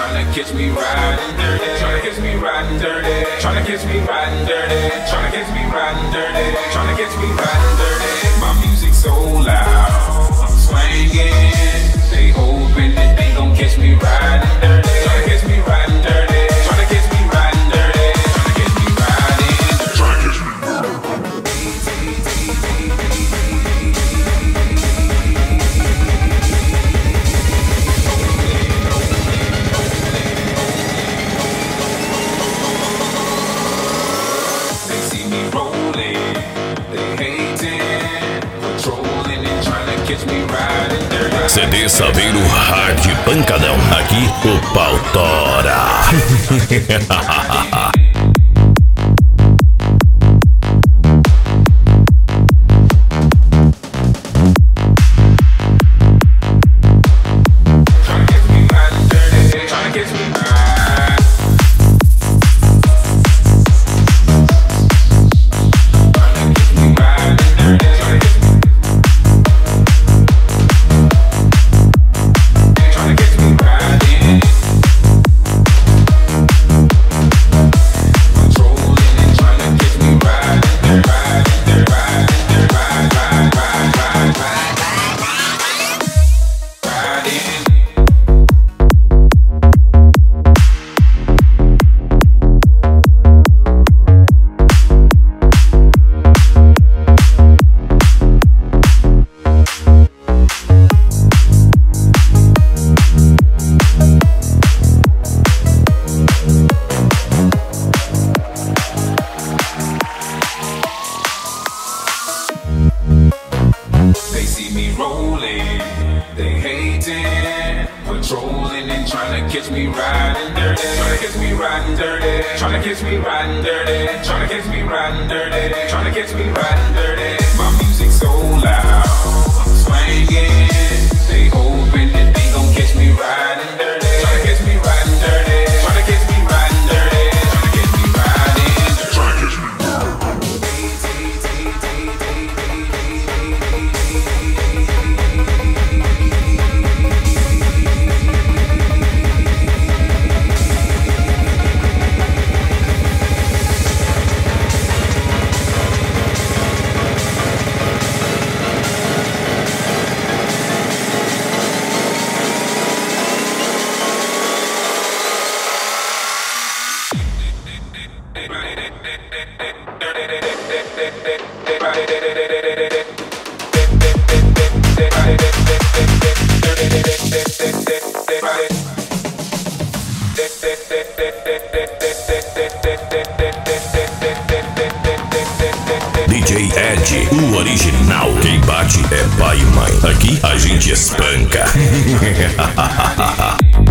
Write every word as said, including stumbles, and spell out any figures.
tryna catch me riding dirty, tryna catch me riding dirty, tryna catch me riding dirty, tryna catch me riding dirty, tryna catch me riding dirty. My music so loud, I'm swinging. They hoping that they gon' catch me riding dirty, tryna catch me riding dirty, tryna catch me riding dirty, tryna catch me riding dirty, tryna catch me. C D Saveiro Hard Pancadão. Aqui o pau tora. D J Ed, o original. Quem bate é pai e mãe. Aqui a gente espanca.